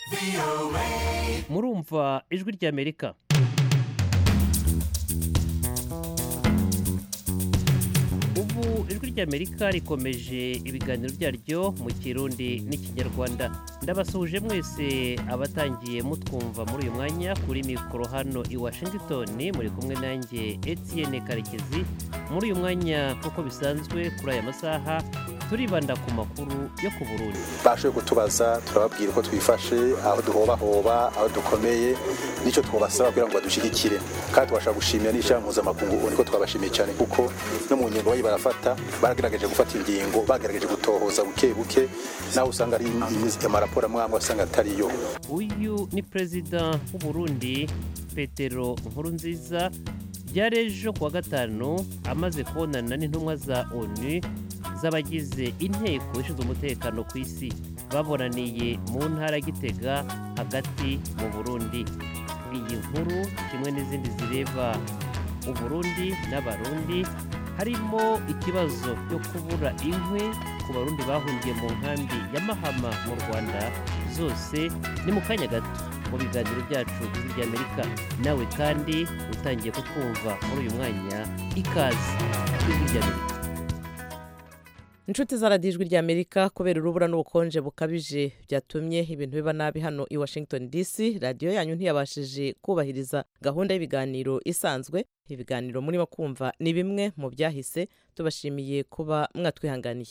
murumva ijwi ry'Amerika. Ubu ijwi ry'Amerika rikomeje ibiganiro byaryo mu Kirundi n'Ikinyarwanda. Ndabasuhuje mwese abatangiye mutwumva muri uyu mwanya kuri mikoro hano i Washington, muri kumwe nanjye Etienne Karekezi. Muri uyu mwanya kuko bisanzwe kuri aya masaha turibanda ku makuru yo ku Burundi. Bashoboye kutubaza turababwira uko twifashe, aho duhoba aho dukomeye, nicyo twabasaba kugira ngo badushigikire. Kandi twashaka gushimira n'ishyirahamwe mpuzamakungu, niko twabashimiye cyane kuko no mu ngingo bayi barafata, baragerageje gufata ingingo, bagerageje gutohoza buke buke, naho usanga ari amaraporo amwe asanga atariyo. Uyu ni Perezida w'u Burundi Petero Nkurunziza byarejo kuwa gatanu amaze kubonana n'intumwa za ONU z'abagize inteko ishinzwe umutekano ku isi. Babonaniye mu ntara Gitega hagati mu Burundi. Iyi nkuru kimwe n'izindi zireba u Burundi n'abarundi, harimo ikibazo cyo kubura inkwi ku barundi bahungiye mu nkambi ya Mahama mu Rwanda, zose ni mu kanya gato mu biganiro byacu by'Amerika. Nawe kandi utangiye kutwumva muri uyu mwanya, ikaze by'Amerika. Inshuti z'Aradiyo Ijwi ry'Amerika, kubera urubura n'ubukonje bukabije byatumye ibintu biba nabi hano i Washington DC, radiyo yanyu ntiyabashije kubahiriza gahunda y'ibiganiro isanzwe. Ibiganiro murimo kumva ni bimwe mu byahise. Tubashimiye kuba mwatwihanganiye.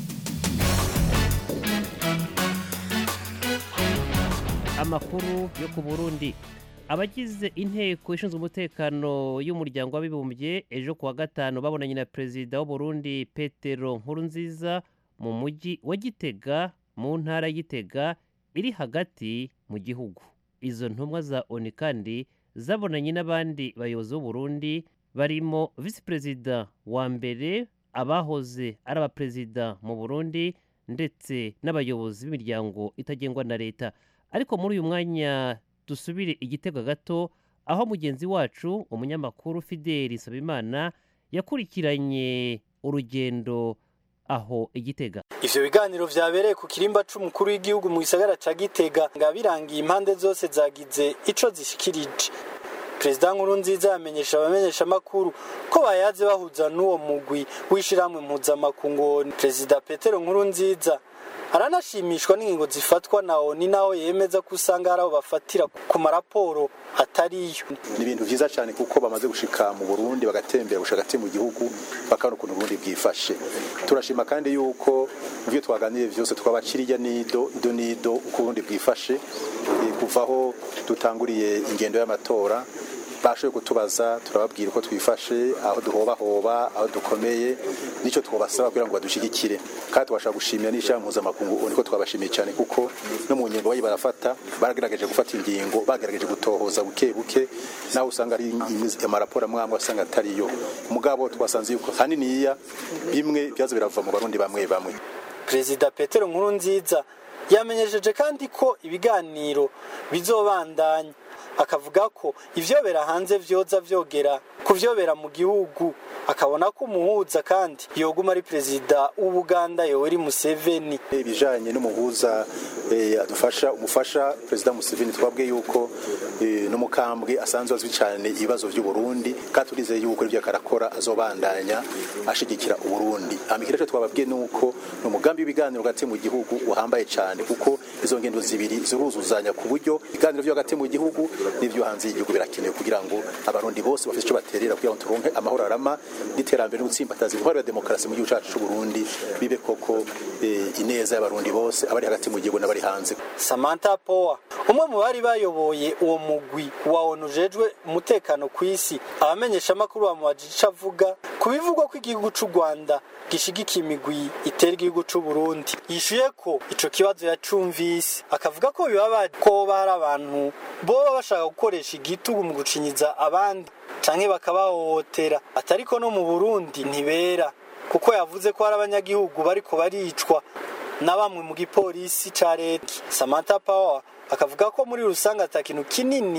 Amakuru yo ku Burundi. Abagize inteko ishinzwe umutekano y'umuryango w'abibumbye ejo kuwa gatanu babonanye na Perezida w'u Burundi Petero Nkurunziza mu mujyi wa Gitega mu ntara Gitega iri hagati mu gihugu. Izo ntumwa za ONU kandi zabonanye n'abandi bayobozi b'u Burundi barimo Vice Perezida wa mbere, abahoze ari abaperezida mu Burundi ndetse n'abayobozi b'imiryango itagengwa na leta. Ariko muri uyu mwanya dusubire Igitega gato, aho mugenzi wacu umunyamakuru Fideli Nsabimana yakurikiranye urugendo aho Igitega. Ivyo biganiro vyabereye ku kirimba c'umukuru w'igihugu mu gisagara ca Gitega ngabirangiye impande zose zagize ico zishikirije. Perezida Nkurunziza yamenyesha abamenyesha makuru ko bayaze bahuza n'uwo mugwi w'ishiramwe mpuzamakungu. Perezida Petero Nkurunziza aranashimishwa n'ingingo zifatwa na ONU, naho yemeza ko usanga hari abo bafatira ku maraporo atariyo. Ni ibintu byiza cyane kuko bamaze gushika mu Burundi bagatembera gushagati mu gihugu bakabona ukuntu Burundi bwifashe. Turashima kandi yuko ivyo twaganiriye vyose twabakiriya nido uko Burundi bwifashe kuvaho dutanguriye ingendo y'amatora. Bashoboye kutubaza turababwira uko twifashe, aho duhoba aho dukomeye, nicyo twabasaba kugira ngo badushigikire. Kandi twashaka gushimira n'ishyirahamwe mpuzamakungu, niko twabashimiye cyane kuko no mu ngingo bayi barafata, baragerageje gufata ingingo, bagerageje gutohoza buke buke, naho usanga ari amaraporo amwe asanga atariyo. Mugabo twasanze yuko haniniya bimwe byazo birava mu barundi bamwe. Perezida Petero Nkurunziza yamenyesheje kandi ko ibiganiro bizobandanya, akavuga ko ivyobera hanze vyoza vyogera kuvyobera mu gihugu. Akabona ko umuhuza kandi yoguma ari Perezida w'Ubuganda Yoweri Museveni. Ibijanye n'umuhuza umufasha Perezida Museveni, twabwiye yuko n'umukambwe asanzwe azwi cyane ibibazo by'u Burundi, kandi turizeye yuko ibyo akarakora azobandanya ashigikira u Burundi. Amikirece twababwiye nuko n'umugambi w'ibiganiro hagati mu gihugu uhambaye cyane kuko izo ngendo zibiri ziruzuzanya ku buryo ibiganiro byo hagati mu gihugu n'ibyo hanze y'igihugu birakenewe kugira ngo abarundi bose bafite icyo baterera kugira ngo turonke amahoro arama n'iterambere n'ugutsimbataza intwaro ya demokarasi mu gihugu cyacu cy'u Burundi, bibe koko ineza y'abarundi bose abari hagati mu gihugu n'abari hanze. Samantha Power, umwe mu bari bayoboye uwo mugwi wa ONU ujejwe umutekano ku isi, abamenyesha amakuru bamubajije avuga ku bivugwa ko igihugu cy'u Rwanda gishigikiye imigwi itera igihugu cy'u Burundi. Yishuye ko ico kibazo yacumvise, akavuga ko bibabaje ko hari abantu boba bashaka gukoresha igitugu mu gucinyiza abandi canke bakabahohotera. Atariko no mu Burundi ntibera, kuko yavuze ko hari abanyagihugu bariko baricwa na bamwe mu gipolisi ca leta. Samantha Power akavuga ko muri rusange atakintu kinini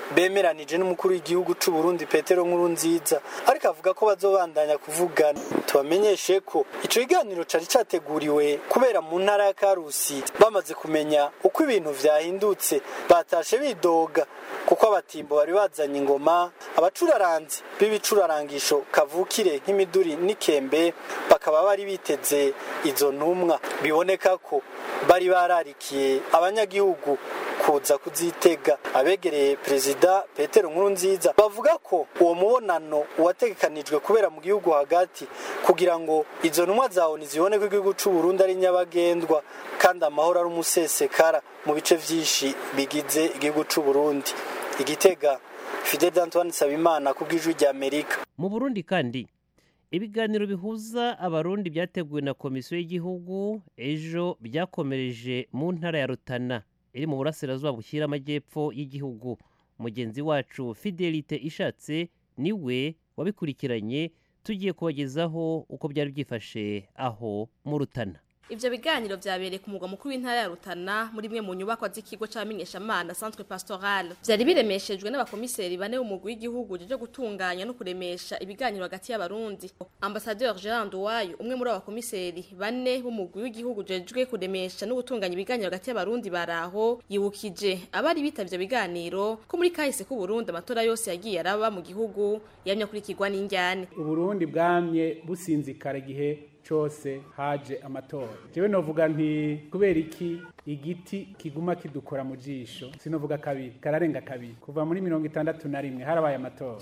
bemeranije n'umukuru w'igihugu c'u Burundi Petero Nkurunziza, ariko avuga ko bazobandanya kuvugana. Tubamenyeshe ko ico kiganiro cari categuriwe kubera mu ntara ya Karusi. Bamaze kumenya uko ibintu vyahindutse, batashe bidoga kuko abatimbo bari bazanye ingoma, abacuraranzi b'ibicurarangisho kavukire nk'imiduri n'ikembe bakaba bari biteze izo ntumwa. Biboneka ko bari bararikiye abanyagihugu kuza kuzitega. Abegereye Perezida Petero Nkurunziza bavuga ko uwo mubonano wategekanijwe kubera mu gihugu hagati kugira ngo izo ntumwa zawo nizibone ko igihugu c'u Burundi ari nyabagendwa kandi amahoro ari umusesekara mu bice vyinshi bigize igihugu c'u Burundi. Igitega, Fidel Antoine Sabimana ku bw'ijwi rya Amerika. Mu Burundi kandi ibiganiro bihuza abarundi byateguwe na komisiyo y'igihugu ejo byakomereje mu ntara ya Rutana iri mu burasirazuba bushyira amajyepfo y'igihugu. Mugenzi wacu Fidelite Ishatse niwe wabikurikiranye, tugiye kubagezaho uko byari byifashe aho mu Rutana. Ivyo biganiro vyabereye ku mugwa mukuru w'intara ya Rutana muri mwe mu nyubako z'ikigo c'amenyeshamana Centre Pastoral. Vyari biremeshejwe n'abakomiseri bane b'umugwi w'igihugu je gutunganya no kuremesha ibiganiro hagati y'abarundi. Ambassadeur Jean Nduwayo, umwe muri abakomiseri bane b'umugwi w'igihugu jejwe kuremesha no gutunganya ibiganiro hagati y'abarundi baraho, yibukije abari bitavye biganiro ko muri kahise ku Burundi amatora yose yagiye araba mu gihugu yamya kurikirwa n'injyane. Uburundi bwamye businzikara gihe cyose haje amatora. Jewe novuga nti kubera iki igiti kiguma kidukora mu jisho, sinovuga kabiri, kararenga kabiri. Kuva muri 61 harabaye amatora,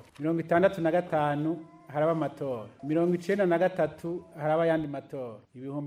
65 haraba amatora, 93 haraba yandi matora,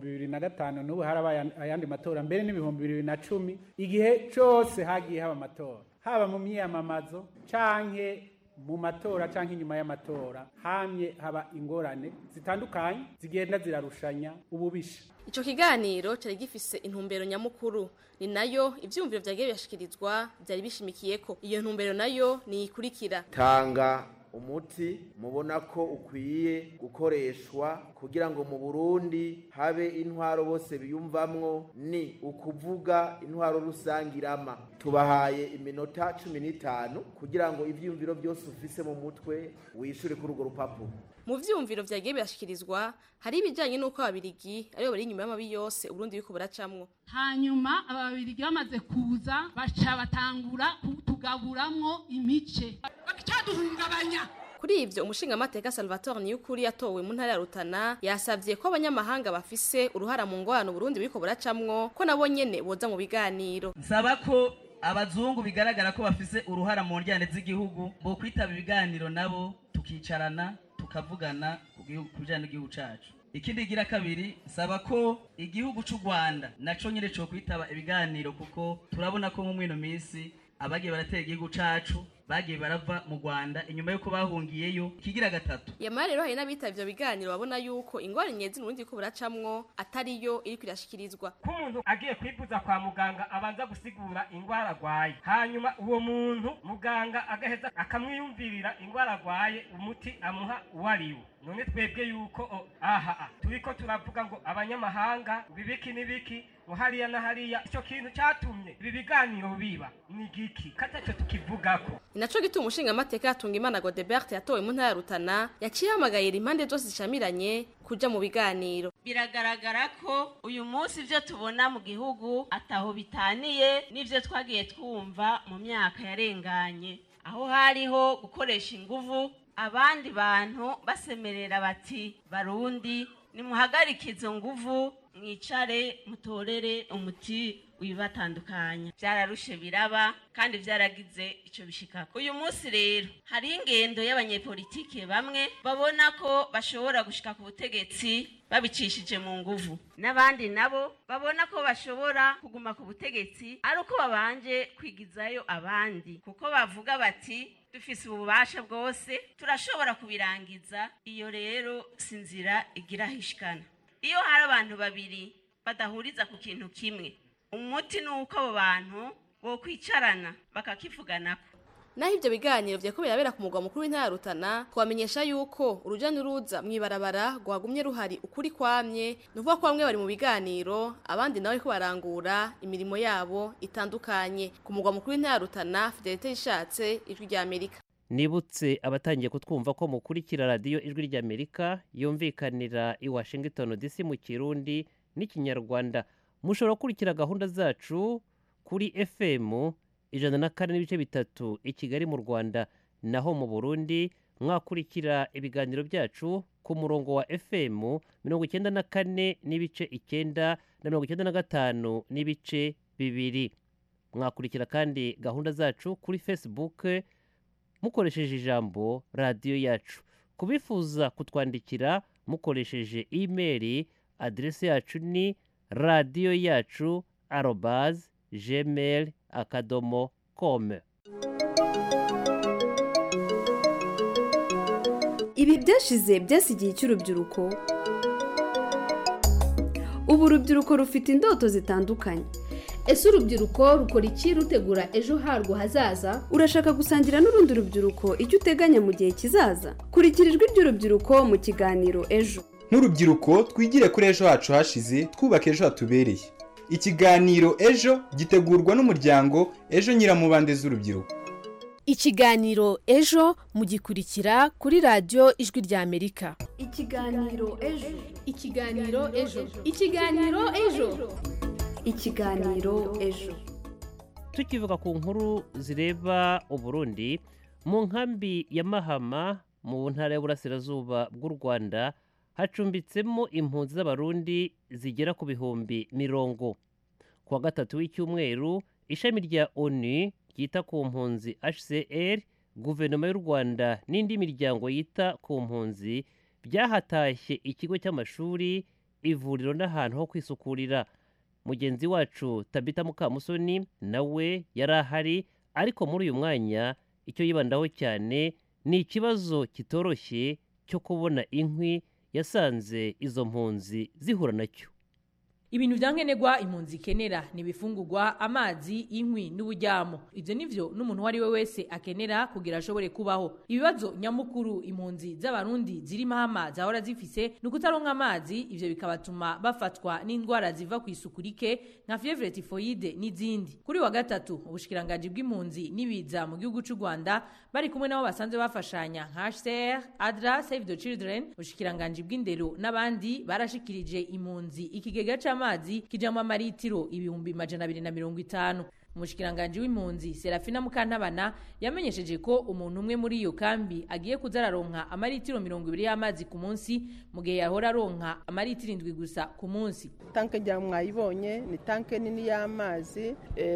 2005 n'ubu haraba ayandi matora, mbere ni 2010. Igihe cyose hagiye haba amatora, haba mu myiyamamazo canke mu matora canke inyuma y'amatora, hamye haba ingorane zitandukanye zigenda zirarushanya ububisha. Ico kiganiro cari gifise intumbero nyamukuru, ni nayo ivyumviro vyagiye byashikirizwa byari bishimikiyeko. Iyo ntumbero nayo ni ikurikira: tanga umuti mubona ko ukwiye gukoreshwa kugira ngo mu Burundi habe intwaro bose biyumvamwo, ni ukuvuga intwaro rusangirama. Tubahaye iminota 15 kugira ngo ivyumviro byose ufise mu mutwe wishure kuri urwo rupapuro. Mu vyumviro vyagiye byashikirizwa hari ibijanye nuko ababirigi aribo bari inyuma y'amabi yose Burundi yuko buracamwo. Hanyuma ababirigi bamaze kuza baca batangura kutugaburamwo imice bakicaduhungabanya. Kuri ivyo umushingamateka Salvatore Niyukuri yatowe mu ntara ya Rutana yasavye ko abanyamahanga bafise uruhara mu ngwano Burundi biriko buracamwo ko nabo nyene boza mu biganiro. Nsaba ko abazungu bigaragara ko bafise uruhara mu njyane z'igihugu bo kwitaba ibiganiro nabo tukicarana tukavugana ku bijyanye n'igihugu cacu. Ikindi gira kabiri, nsaba ko igihugu c'u Rwanda naco nyine cyo kwitaba ibiganiro kuko turabona ko mu mwino minsi abagiye baratera igihugu cacu bagiye barava mu Rwanda inyuma yuko bahungiyeyo. Kigira gatatu, yamara rero hari n'abitavye ivyo biganiro babona yuko ingwara nyezi n'urundi ko buracamwo atariyo iri kwirashikirizwa. Ko umuntu agiye kwivuza kwa muganga abanza gusigura ingwara agwaye, hanyuma uwo muntu muganga agaheza akamwiyumvirira ingwara agwaye, umuti amuha uwariwo. None twebwe yuko turiko turavuga ngo abanyamahanga bibiki nibiki ngo hariya na hariya, icyo kintu cyatumye ibi biganiro biba ni giki kataco tukivugako. Inaco gituma umushingamateka Hatungimana Godebert yatowe mu ntara ya Rutana yaciye hamagayira impande zose zishamiranye kuja mu biganiro. Biragaragara ko uyu munsi ivyo tubona mu gihugu ataho bitaniye n'ivyo twagiye twumva mu myaka yarenganye, aho hariho gukoresha inguvu, abandi bantu basemerera bati Barundi nimuhagarike izo nguvu mwicare mutorere umuti wibatandukanya. Byararushe biraba kandi byaragize ico bishikako. Uyu munsi rero hari ingendo y'abanyepolitike bamwe babona ko bashobora gushika ku butegetsi babicishije mu nguvu, n'abandi nabo babona ko bashobora kuguma ku butegetsi ari uko babanje kwigizayo abandi, kuko bavuga bati dufise ububasha bwose turashobora kubirangiza. Iyo rero sinzira igira hishikana. Iyo hari abantu babiri badahuriza ku kintu kimwe, umuti nuko abo bantu bo kwicarana bakakivuganako. naho ivyo biganiro vyeko birabera ku mugwa mukuru w'intara ya Rutana twamenyesha yuko uruja n'uruza mw'ibarabara rwagumye ruhari ukuri kwamye nuvuga ko bamwe bari mu biganiro abandi nawe ko barangura imirimo yabo itandukanye ku mugwa mukuru w'intara ya Rutana. Fidelite Ishatse, Ijwi rya Amerika. Nibutse abatangiye kutwumva ko mukurikira radio Ijwi rya Amerika yumvikanira i Washington DC mu Kirundi n'ikinyarwanda. Mushobora gukurikira gahunda zacu kuri FM 104.3 i Kigali mu Rwanda, naho mu Burundi mwakurikira ibiganiro byacu ku murongo wa FM 94.9 na 95.2. Mwakurikira kandi gahunda zacu kuri Facebook mukoresheje ijambo radio yacu. Kubifuza kutwandikira mukoresheje email, adresse yacu ni radioyacu@gmail.com. Ibi byashize byasigiye cy'urubyiruko. Ubu urubyiruko rufite indoto zitandukanye. Ese urubyiruko rukora iki rutegura ejo harwo hazaza? Urashaka gusangira n'urundi rubyiruko icyo uteganya mu gihe kizaza? Kurikira ijwi ry'urubyiruko mu kiganiro Ejo. Nk'urubyiruko twigire kuri ejo hacu hashize, twubaka ejo hatubereye. Ikiganiro Ejo gitegurwa n'umuryango Ejo Nyiramubande z'urubyiruko. Ikiganiro Ejo mugikurikira kuri radio Ijwi rya Amerika. Ikiganiro Ejo. Ikiganiro Ejo. Ikiganiro Ejo. Ikiganiro Ejo. Tukivuga ku nkuru zireba Uburundi, mu nkambi ya Mahama mu ntara y'Uburasirazuba bw'u Rwanda hacumbitsemo impunzi z'abarundi zigera ku bihumbi 100. Kuwa gatatu w'icyumweru ishami rya ONU ryita ku mpunzi HCR, guverinoma y'u Rwanda n'indi miryango yita ku mpunzi byahatashye ikigo cy'amashuri, ivuriro n'ahantu ho kwisukurira. Mugenzi wacu Tabita Mukamusoni nawe yari ahari, ariko muri uyu mwanya icyo yibandaho cyane ni ikibazo kitoroshye cyo kubona inkwi yasanze izo mpunzi zihura nacyo. Ibintu vyankenerwa impunzi ikenera ni bifungurwa, amazi, inkwi n'uburyamo. Ivyo nivyo n'umuntu wari we wese akenera kugira ashobore kubaho. Ibibazo nyamukuru impunzi z'abarundi ziri Mahama zahora zifise n'ukutaronka amazi, ivyo bikabatuma bafatwa n'indwara ziva ku isuku rike nka fievre typhoide n'izindi. Kuri wa gatatu ubushikiranganje bw'impunzi nibiza mu gihugu cy'u Rwanda bari kumwe nabo basanzwe bafashanya nka HCR, ADRA, Save the Children, ubushikiranganje bw'indero n'abandi barashikirije impunzi ikigega amazi kijamwa maritiro 250. Umushikiranganje w'impunzi Serafina Mukantabana yamenyesheje ko umuntu umwe muri iyo kambi agiye kuzararonka amaritiro 20 y'amazi ku munsi, mu gihe yahora aronka amaritiro 7 gusa ku munsi. Tanke rya mwayibonye ni tanke nini y'amazi,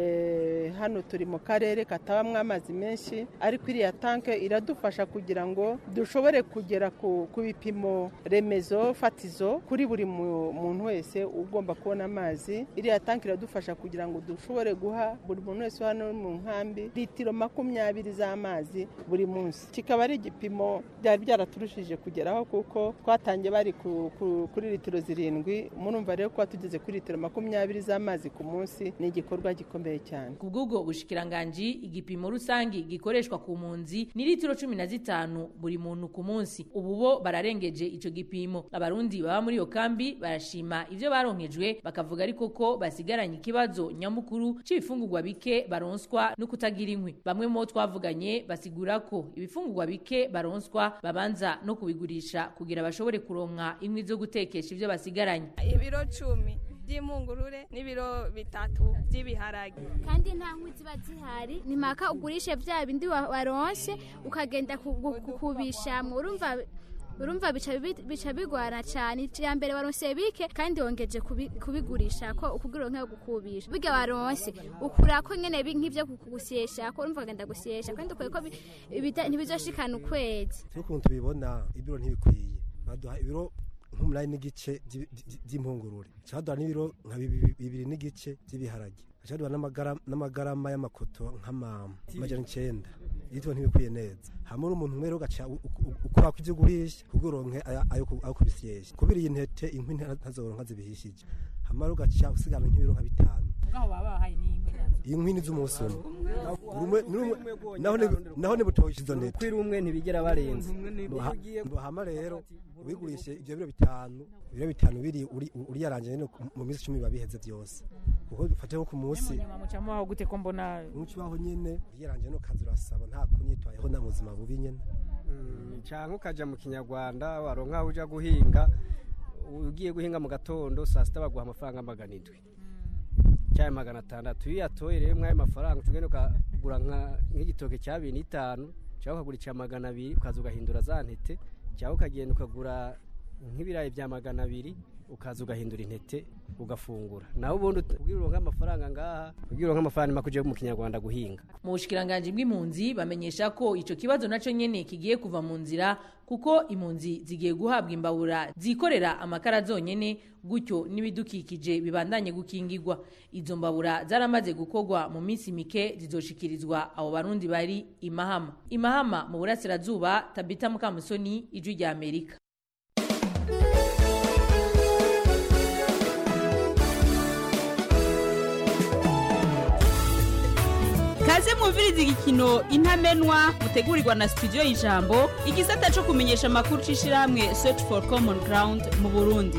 hano turi mu karere katabamwe amazi menshi, ariko iriya tanke iradufasha kugira ngo dushobore kugera ku bipimo remezo fatizo kuri buri muntu wese ugomba kubona amazi. Iriya tanke iradufasha kugira ngo dushobore guha buri muntu wese hano mu nkambi litiro 20 z'amazi buri munsi. Kikaba ari igipimo byari byaraturushije kugeraho kuko twatangiye bari kuri litiro 7. Murumva rero ko tugeze kuri litiro 20 z'amazi ku munsi ni igikorwa gikomeye cyane. Kubw'ubwo bushikiranganje igipimo rusangi gikoreshwa ku mpunzi ni litiro 15 buri muntu ku munsi. Ubu bo bararengeje ico gipimo. Abarundi baba muri yo kambi barashima ivyo baronkejwe, bakavuga ariko ko basigaranye ikibazo nyamukuru c'ibifungurwa bike baronswa no kutagira inkwi. Bamwe mu twavuganye basigura ko ibifungurwa bike baronswa babanza no kubigurisha kugira bashobore kuronka inkwi zo gutekesha ivyo basigaranye. Ibiro 10 by'imungurure n'ibiro 3 by'ibiharage, kandi nta nkwi ziba zihari, ni maka ugurishe vya bindi waronse ukagenda kubishamwe. Urumva bica bigwana cyane. Ya mbere waronse bike kandi wongeje kubigurisha ko ukugira nka gukubisha. Biga waronse ukura ko nyene nk'ivyo kugusyesha ko urumva genda gusyesha kandi uko ntibizoshikana ukwezi. Tukuntu bibona ibiro ntibikwiye. Baduha ibiro nk'umunani n'igice by'impungurure. Cyaduha n'ibiro nka 2 n'igice by'ibiharage. Cyaduha n'amagarama y'amakoto nk'amajana 9. Yitwa ntibikwiye neza. Hamwe n'umuntu mwero gacha ukora kw'ivyo gurisha kuguronke ayo kubisyesha. Kubira iyi ntete inkwi ntazoronka zibihishije. Hamwe gacha usigana nk'ibiro nka 5. Ngaho baba hayi n'inkwi. Inkwi z'umusomo. naho nibutogisha izo ntete kwira umwe ntibigera barenze hama rero ubigurishe ibyo biro bitanu biri uri yaranje mu minsi 10 babiheze byose kuko ufate ko ku munsi mucamo aho gute ko mbona mucibaho nyene yaranje no kazi urasaba nta kunyitwayeho na muzima bubi nyene canke ukaja mu kinyarwanda waronka aho uja guhinga ugiye guhinga mu gatondo saa sita baguha amafaranga 700 cyangwa 600 iyo yatoye rero mwaye mafaranga ugenda ukagura nk'igitoke cya 2.5 cyangwa ukagura icya 200 ukaza ugahindura za ntete cyangwa ukagenda ukagura nk'ibirayi bya 200 ukaza ugahindura intete ugafungura naho ubundi ubwira amafaranga ngaha ubwira amafaranga makuje mu kinyarwanda guhinga mu bushikiranganje bw'impunzi bamenyesha ko ico kibazo naco nyene kigiye kuva mu nzira kuko impunzi zigiye guhabwa imbabura zikorera amakara zonyene gutyo n'ibidukikije bibandanye gukingirwa izo mbabura zaramaze gukorwa mu minsi mike zizoshikirizwa abo barundi bari imahama mu burasirazuba. Tabita Mukamusoni, Ijwi rya Amerika. Kaze mwumviriza igikino Intamenwa mutegurirwa na studio y'Ijambo igisata cyo kumenyesha makuru cishirahamwe Search for Common Ground mu Burundi.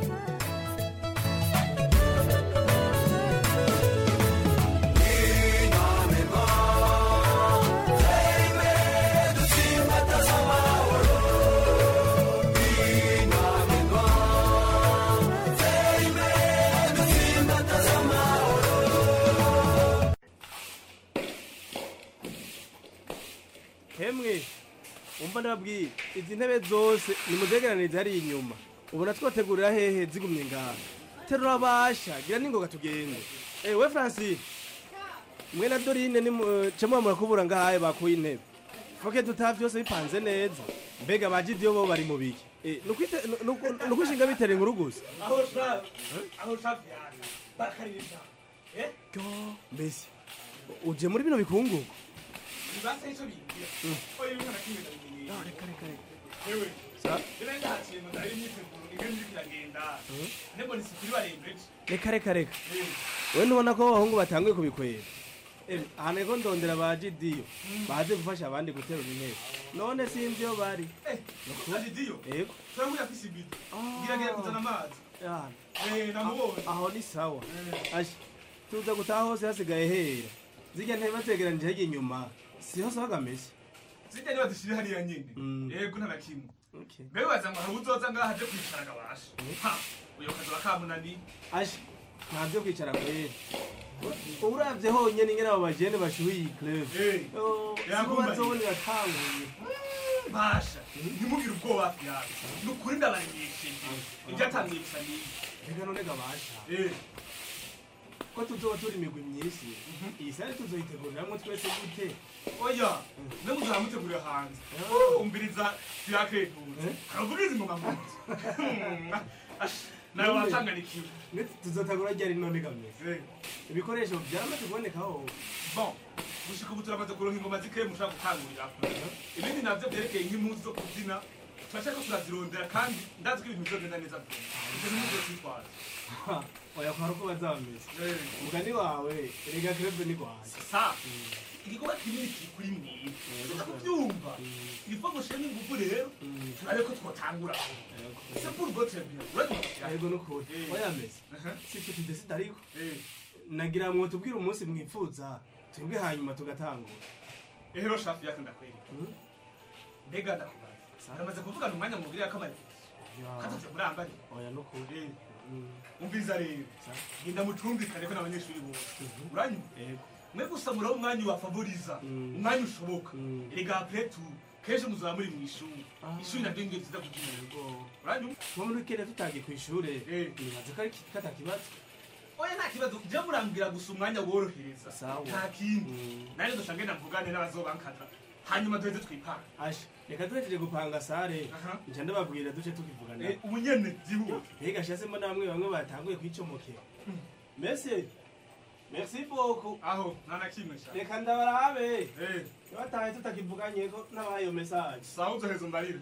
Hemwe umva ndababwiye izi ntebe zose nimuzegeranirize hari inyuma ubona twotegurira hehe zigumye ngaha terura basha gira ningoga tugende we Francine mwe na Dorine ni cemwa murakubura ngahaye bakuye intebe foke tutaha byose bipanze neza mbega bajidiyo bo bari mu biki nukushinga bitere inkuru gusa aho shafi yana bakaribisha mbese uje muri bino bikunguko Basa hicho bingi. Oye mwana kimeza bingi. Reka. Ewe. Sa? Nenda haciye mu ndari myiteguro igende kiragenda. Nebo nisikuri barembeje. Reka. We nubona ko abahungu batanguye kubikwera. Ahane ko ndondera bajidiyo. Baje gufasha abandi guterura intebe. None sinzi yo bari. Bajidiyo? Yego. Twamuye afise ibiti. Ngira kuzana amazi. Namubonye. Aho ni sawa. Ashi. Tuza gutaha hose hasigaye hera. Zige ntebe bategeranije hege inyuma. Siho sagameze. Zige niba dushire hariya nyene. Yego ntabakimwe. Okay. Bewe wazanga hari uzoza ngaha je kwicara gabasha. Ha, uyo kazi bakamunani. Ashi, ntabyo kwicara kwere. Uravye honyene ingera abo bajene bashuye iyi club. Yagomba zone yatanguye. Basha, ntimugire ubwoba yawe. Nukuri ndabarengeshije. Ibyatangiye bisani. Reka none gabasha. Ko tuzoba turi imigwi myinshi iyi sare tuzoyiteguriramwo twese gute oya ne muzamutegurira hanze umbiriza byaketuze kavugize mu mamuzi nawe watanganikiwe tuzotagura ryari none gameze ibikoresho byaramaze kubonekaho bon gushika ubu turamaze kuronka ingoma zikeye mushaka gutangurira ibindi navyo byerekeye nk'impuzu zo kubyina turashaka turazirondera kandi ndazi ko ibintu bizogenda neza ibyo n'ibyo twitwaza oya kwa ruko bazameze mugani wawe rega krebe ni gwaje sa igikora kinini kuri mwe kubyumva ifo gushema ingufu rero ariko twotangura c'est pour votre bien yego nuko oya meze sicyo tudesida ariko nagira mwo tubwira umunsi mwifuza twebwe hanyuma tugatangura ehero shafi yake ndakwereka mbega ndakubaza namaze kuvugana umwanya mubwira yakamari kataje murambari oya nuko umviza rero ngenda mucumbikane ko n'abanyeshuri bose uranyu mwe gusamura umwanya wa favoriza umwanya ushoboka erega pletu keje muzaba muri mu ishuri nabyo ngiye nziza kugira ngo uranyu ko muri kere tutage ku ishure nibaze ko ari katakibazo oya nta kibazo je murambwira gusa umwanya worohereza nta kindi nari dushange navugane n'abazobankadra hanyuma duheze twipanga asha reka duhejeje gupanga sare nje ndababwira duce tukivugana umunyene zihuke mbega shase mbona bamwe batanguye kwicomokera merci beaucoup aho nana kimwe sha reka ndabarabe bataye tutakivuganye ko nabayo message sawa uzoheza mbarira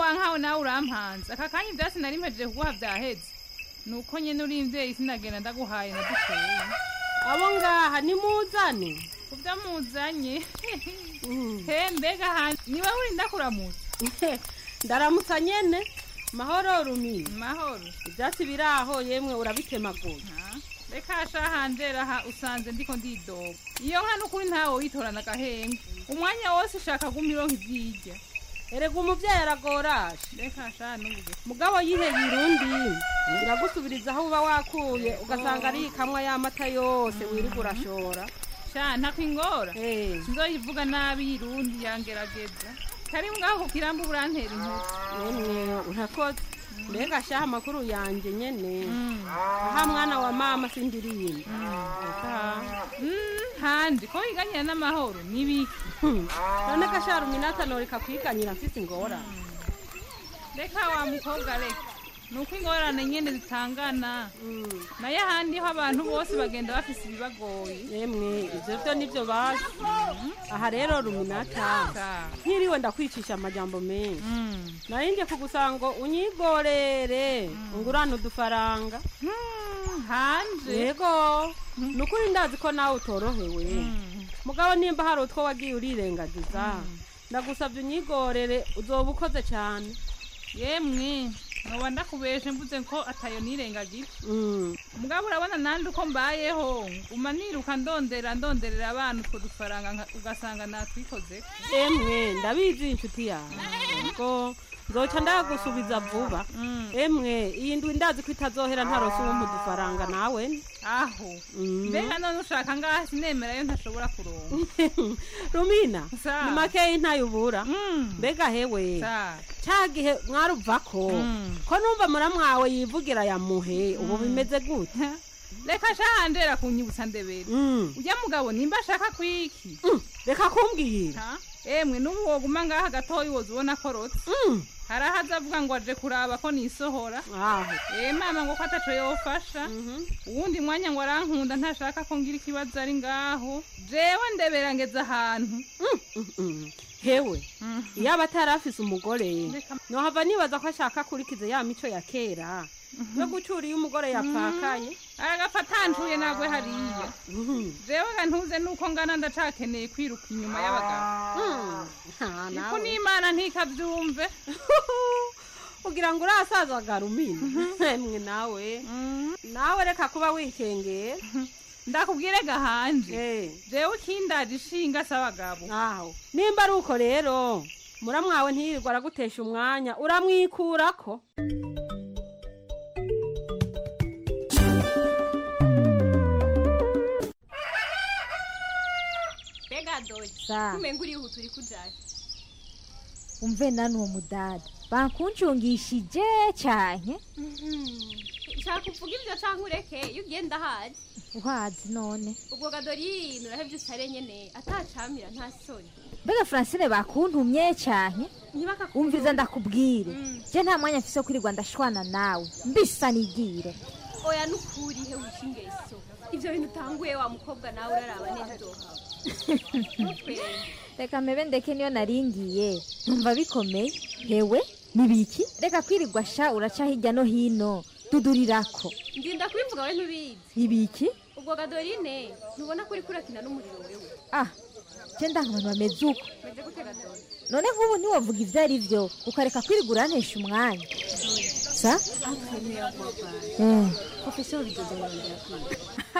wankawe nawe urampanze aka kanya ivyasi nari mpejeje kuguha vyaheze nuko nyene uri imvyeyi sinagenda ndaguhaye na dukeyi abo ngaha nimuzane kuvya muzanye he mbega handi niwe uri ndakuramutsa ndaramutsa nyene mahoro Rumina mahoro ivyatsi biraho yemwe urabitemaguye reka shahandera ha usanze ndiko ndidoga iyo nka nukuri ntawe witorana gahenge umwanya wose shaka gumironka ivyirya erega umuvyeyi aragorashe reka sha nubuge mugabo yiheye irundi iragusubiriza aho uba wakuye ugasanga ari ikamwa y'amata yose wirirwa urashora sha ntakwingora sinzoyivuga nabi irundi yangerageza kari ngaho kiramba burantera inkuru yemwe urakoze mbega shaha amakuru yanje nyene aha mwana wa mama sindirimba handi ko iganyira n'amahoro nibiki none gasha Ruminata noreka kwiganyira mfise ingora reka wa mukobwa reka nuko ingorane nyene zitangana naye ahandi ho abantu bose bagenda bafise ibibagoye yemwe ivyo vyo nivyo bazi aha rero Ruminata nkiriwe ndakwicisha amajambo menshi narinde kugusango unyigorere ngurana udufaranga hanje yego nukuri ndazi ko nawe utorohewe mugabo nimba hari utwo wagiye urirengagiza ndagusabye unyigorere uzoba ukoze cyane yemwe noba ndakubeshe mvuze ko atayo nirengagije mugabo urabona nandi uko mbayeho uma niruka ndonderera abana utwo dufaranga ugasanga natwikoze emwe ndabizi inshuti yawe ngo nzoca ndagusubiza vuba emwe iyi ndwi ndazi ko itazohera ntarose uwo mu dufaranga nawe aho mbega none ushaka ngaha sinemerayo ntashobora kuronka Rumina ni makeyi ntayubura mbega hewe ca gihe mwaruvako ko numva muramwawe yivugira yamuhe ubu bimeze gute reka shahandera kunyibutsa ndebere ujya mugabo nimba ashaka kwiki reka kumbwira emwe n'ubu woguma ngaha gatoyi woza ubona ko rotse harahaza avuga ngo aje kuraba ko nisohora mama ngo ko ataco yofasha uwundi mwanya ngo arankunda ntashaka ko ngira ikibazo ari ngaho jewe ndebera ngeze ahantu hewe iyo aba atarafise umugore nohava nibaza ko ashaka kurikiza ya mico ya kera yo gucura iyo umugore yapfakaye aragafatancuye nagwe hariya jewe ga ntuze nuko ngana ndacakeneye kwiruka inyuma y'abagabo niko n'Imana ntikavyumve ugira ngo urasazaga Rumina mwe nawe reka kuba wikengeye ndakubwire gahanje jewe kindaje ishinga s'abagabo aho nimba ari uko rero muramwawe ntiyirirwa aragutesha umwanya uramwikurako kumenga uriho turi kujaye umve nani uwo mudada bankuncungishije cyane shaka uvuga ibyo canke ureke iyo ugenda hazi uhazi none ubwo Gadorine urahevye usare nyene atacamira nta soni mbega Francine bakuntumye cyane umviza ndakubwire je nta mwanya mfise kwirirwa ndashwana nawe mbisa nigire oya nukuri he wishingeso ivyo bintu utanguye wa mukobwa nawe uraraba neza doha reka mebe ndeke niyo naringiye numva bikomeye hewe nibiki reka kwirirwa sha uraca hirya no hino dudurirako ndinda kubivuga we ntubizi ibiki ubwo Gadorine ntubona ko uri kurakina n'umuriro wewe je ndanga abantu bameze uko meze gute Gadorine none nk'ubu ntiwavuga ivyo ari vyo ukareka kwirirwa urantesha umwanya sa professeur bidoze ngorondera kwiga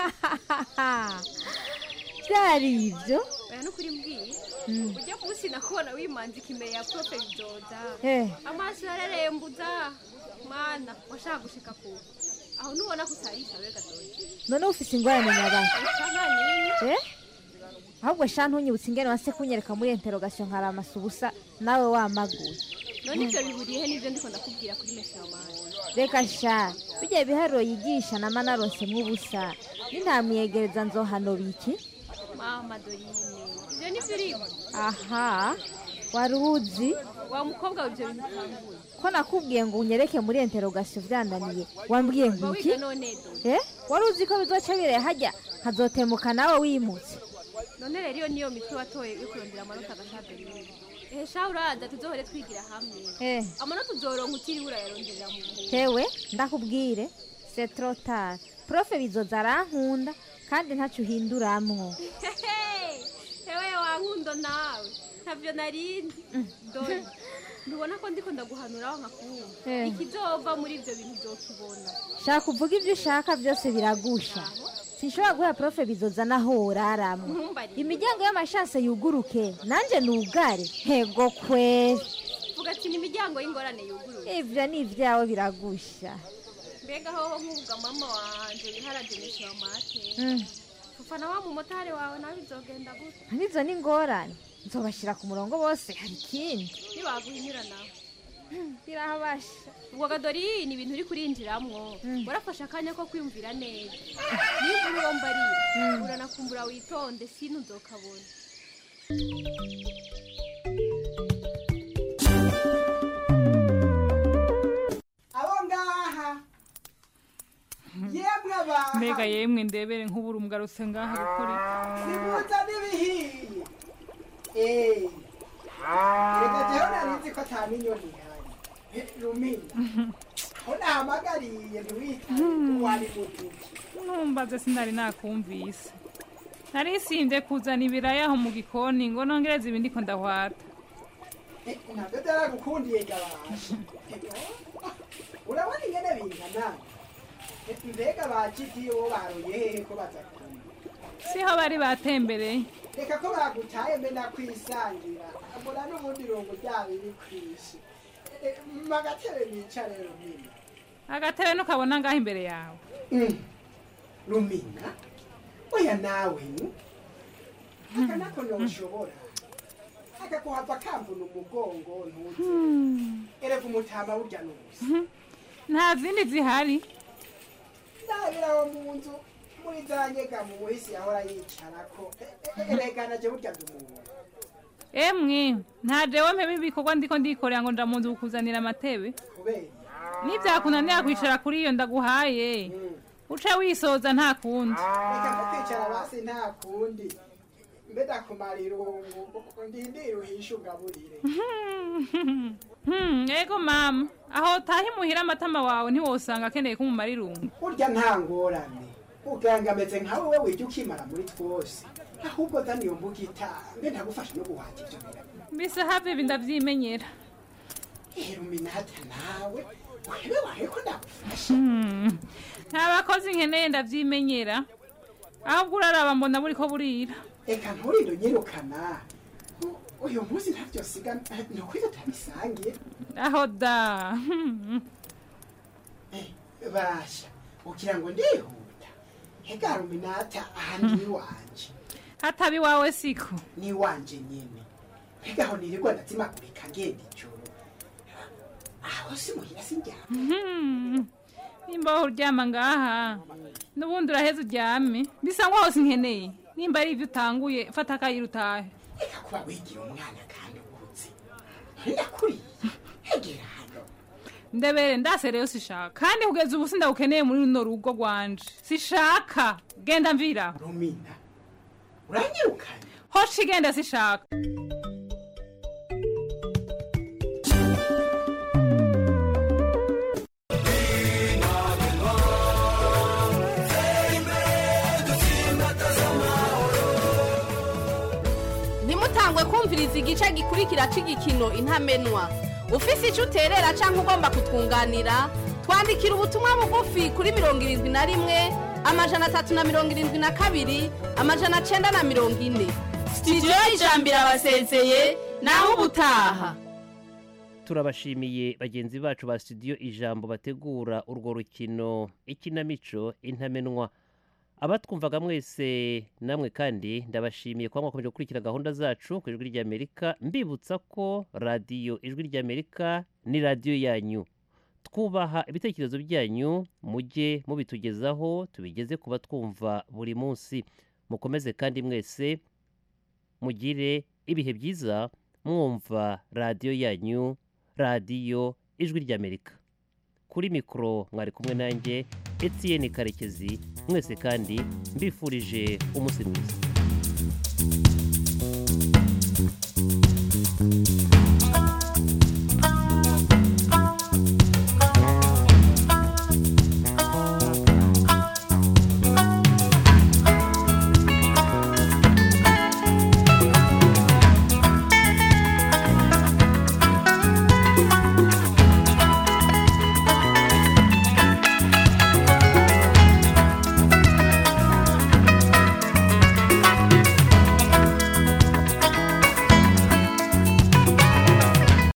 byari ivyo oya nukuri mbwiye ujya kusina kubona wimanzika imbere ya profe bidoza amaso yararembuza mwana washaka gushika ku aho nubona kutarisha we Gadorine none ufise ingorane nyabana ahubwo sha ntunyibutse ingene wase kunyereka muri interrogation nkaramasa ubusa nawe wamaguye none ivyo bihuriye he n'ivyo ndiko ndakubwira kuri mesi ya mwana reka sha bijya ibiharuro yigisha nama naronse mw'ubusa nintamwiyegereza nzohano biki mama Dorine ivyo nivyo urimo aha wari uzi wa mukobwa w'ivyo bintu utanguye ko nakubwiye ngo unyereke muri interrogation vyananiye wambwiye ngo iki wari uzi ko bizoca bireye hajya nkazotemuka nawe wimutse none rero iyo niyo mitwe watoye yo kurondera amanota agasha Dorine hesha uraza tuzohore twigira hamwe amanota uzoronka utiriwe urayaronderera mu buhungu hewe ndakubwire c'est trop tard profe bizoza arankunda kandi ntacyo uhinduramwo hewe wankundo nawe ntavyo narindi dore ntubona ko ndiko ndaguhanuraho nkakumva ikizova muri ivyo bintu uzokibona shaka uvuga ibyo ushaka byose biragusha sinshobora guha profe bizoza naho uraramwo imiryango y'amashase yuguruke nanje nugare hego kweri vuga ati ni imiryango y'ingorane yuguruke ivyo ni ivyawe biragusha mbega hoho nk'uvuga mama wanje yiharagenesha amate ufana wa mumotari wawe nawe bizogenda gute nizo ni ingorane nzobashira ku murongo bose hari ikindi nibaguhinyura nawe birahabasha ubwo gadori ni ibintu uri kurinjiramwo urafashe akanya ko kwiyumvira neza niba uri wo mbarira uranakumbura witonde sinu nzokabona abo ngaha yemwe abaha mbega yemwe ndebere nk'ubura umugarutse ngaha gukora nibuza n'ibihiye reka jewe narizi ko ata n'inyoni ihari rumina aho nahamagariye ntiwitaye wari mutuki numbaze sinari nakumvise narisinze kuzana ibiraya aho mu gikoni ngo nongereze ibindi ko ndahwata ntabwo byaragukundiye gabasha urabona ingene bingana mbega bacidiye uwo baroye hehe ko bazakunda siho bari batembereye reka ko bagutaye mbe nakwisangira mbona n'ubundi rungu ryabo iri kwishi magatebe nicare rumina agatebe nukabona ngaho imbere yawe rumina oya nawe aka nako noshobora aka kuhava kamvuna umugongo ntuzi erega umutama burya n'ubusa nta zindi zihari ndabiraho mu nzu muri za nyegamo wese yahora yicarako erega naje burya ndumubona emwe nta jewe mpebe ibikorwa ndiko ndikorera ngo nja mu nzu kukuzanira amatebe kubera nivyakunanira kwicara kuri iyo ndaguhaye uca wisoza nta kundi reka ko kwicara basi nta kundi mbe ndakumara irungu ndindire uhishe ugaburire ego mama aho tahi muhira amatama wawe ntiwosanga akeneye kumumara irungu burya nta ngorane uganga ameze nkawe we wijya ukimara muri twose ahubwo zana iyo mbuga itambe ntagufasha no guhata ivyo birabyo mbese have ibi ndavyimenyera ruminata nawe webe waheko ndagufasha nta bakozi nkeneye ndavyimenyera ahubwo uraraba mbona buriko burira eka nturinde unyirukana uyu munsi ntavyo siga nukwiga tutabisangiye aho da basha ugira ngo ndihuta hega ruminata aha ni iwanje hatabi wawe siko ni iwanje nyene hega aho nirirwa ndazimagurika ngenda ijoro aho si muhira sindyama nimba uryama ngaha n'ubundi uraheza uryame bisa nkaho sinkeneye nimba ari ivyo utanguye fata akayira utahe reka kuba wigira umwana kandi ukuze ndakuriye hegera hano ndebere ndase rero sishaka kandi kugeza ubu sindagukeneye muri runo rugo rwanje sishaka genda mvira rumina uranyirukanye hoshi genda sishaka ntimutangwe kumviriza igice gikurikira c'igikino intamenwa ufise ico uterera canke ugomba kutwunganira twandikira ubutumwa bugufi kuri 71 372 940 studio y'ijambiro abasezeye naho ubutaha. turabashimiye bagenzi bacu ba studio ijambo bategura urwo rukino ikinamico intamenwa. Abatwumvaga mwese namwe kandi ndabashimiye kuba mwakomeje gukurikira gahunda zacu ku ijwi ry'Amerika, mbibutsa ko radiyo ijwi ry'Amerika ni radiyo yanyu. Twubaha ibitekerezo byanyu, mujye mubitugezaho tubigeze kuba twumva buri munsi. Mukomeze kandi mwese mugire ibihe byiza mwumva radiyo yanyu, radiyo ijwi ry'Amerika. Kuri mikoro mwari kumwe nanjye Etienne Karekezi, mwese kandi mbifurije umunsi mwiza.